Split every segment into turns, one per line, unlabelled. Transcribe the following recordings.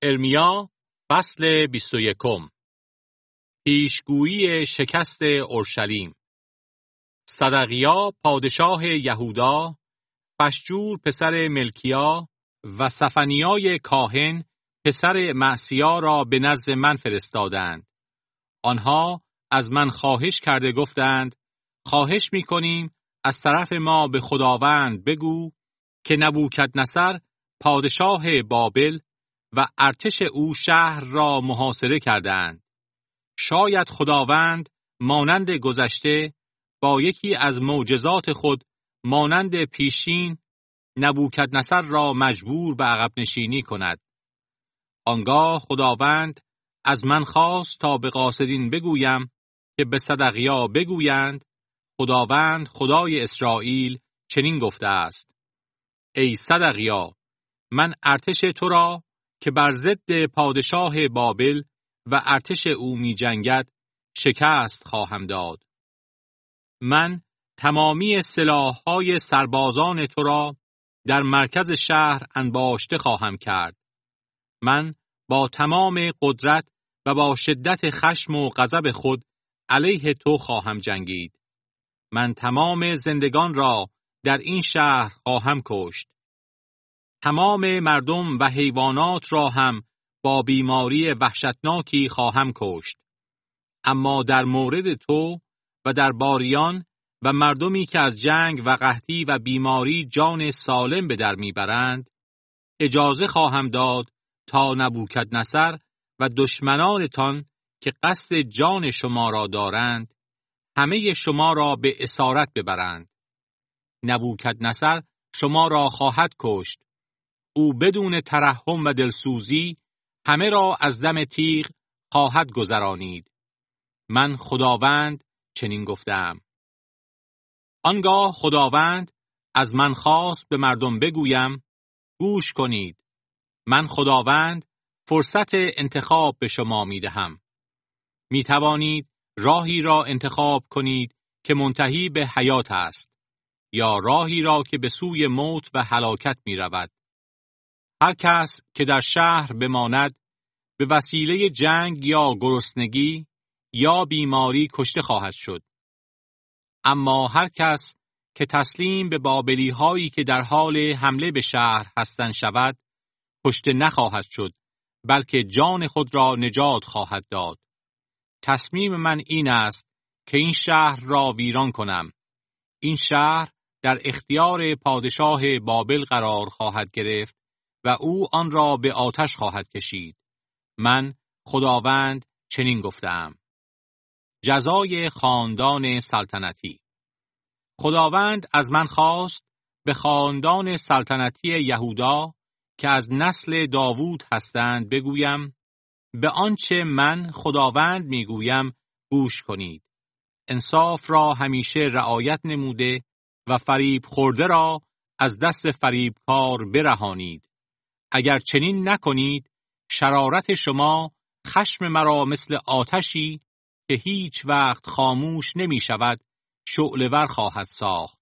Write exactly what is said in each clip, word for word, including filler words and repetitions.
ارمیا فصل بیست و یکم. پیشگویی شکست اورشلیم. صدقیا پادشاه یهودا، پشجور پسر ملکیا و صفنیای کاهن پسر معصیا را به نزد من فرستادند. آنها از من خواهش کرده گفتند: خواهش می‌کنیم از طرف ما به خداوند بگو که نبوکدنصر پادشاه بابل و ارتش او شهر را محاصره کردند. شاید خداوند مانند گذشته با یکی از معجزات خود مانند پیشین نبوکدنصر را مجبور به عقب نشینی کند. آنگاه خداوند از من خواست تا به قاصدین بگویم که به صدقیا بگویند: خداوند خدای اسرائیل چنین گفته است: ای صدقیا، من ارتش تو را که بر ضد پادشاه بابل و ارتش او می جنگد شکست خواهم داد. من تمامی سلاح‌های سربازان تو را در مرکز شهر انباشته خواهم کرد. من با تمام قدرت و با شدت خشم و غضب خود علیه تو خواهم جنگید. من تمام زندگان را در این شهر خواهم کشت. تمام مردم و حیوانات را هم با بیماری وحشتناکی خواهم کشت. اما در مورد تو و در باریان و مردمی که از جنگ و قحطی و بیماری جان سالم به در میبرند، اجازه خواهم داد تا نبوکدنصر و دشمنانتان که قصد جان شما را دارند همه شما را به اسارت ببرند. نبوکدنصر شما را خواهد کشت. او بدون ترحم و دلسوزی همه را از دم تیغ خواهد گذرانید. من خداوند چنین گفتم. آنگاه خداوند از من خواست به مردم بگویم: گوش کنید. من خداوند فرصت انتخاب به شما می دهم. می توانید راهی را انتخاب کنید که منتهی به حیات است، یا راهی را که به سوی موت و هلاکت می رود. هر کس که در شهر بماند به وسیله جنگ یا گرسنگی یا بیماری کشته خواهد شد. اما هر کس که تسلیم به بابلی هایی که در حال حمله به شهر هستند شود، کشته نخواهد شد، بلکه جان خود را نجات خواهد داد. تصمیم من این است که این شهر را ویران کنم. این شهر در اختیار پادشاه بابل قرار خواهد گرفت و او آن را به آتش خواهد کشید. من خداوند چنین گفتم. جزای خاندان سلطنتی. خداوند از من خواست به خاندان سلطنتی یهودا که از نسل داوود هستند بگویم: به آنچه من خداوند میگویم گوش کنید. انصاف را همیشه رعایت نموده و فریب خورده را از دست فریبکار برهانید. اگر چنین نکنید، شرارت شما خشم مرا مثل آتشی که هیچ وقت خاموش نمی شود شعله‌ور خواهد ساخت.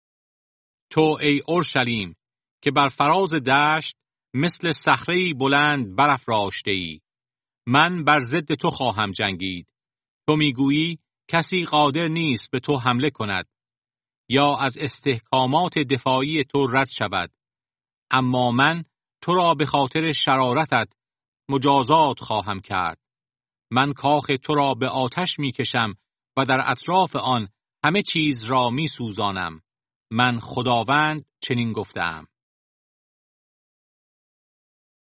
تو ای اورشلیم که بر فراز دشت مثل صخره‌ای بلند برافراشته‌ای، من بر ضد تو خواهم جنگید. تو میگویی کسی قادر نیست به تو حمله کند یا از استحکامات دفاعی تو رد شود. اما من تو را به خاطر شرارتت مجازات خواهم کرد. من کاخ تو را به آتش میکشم و در اطراف آن همه چیز را میسوزانم. من خداوند چنین گفتم.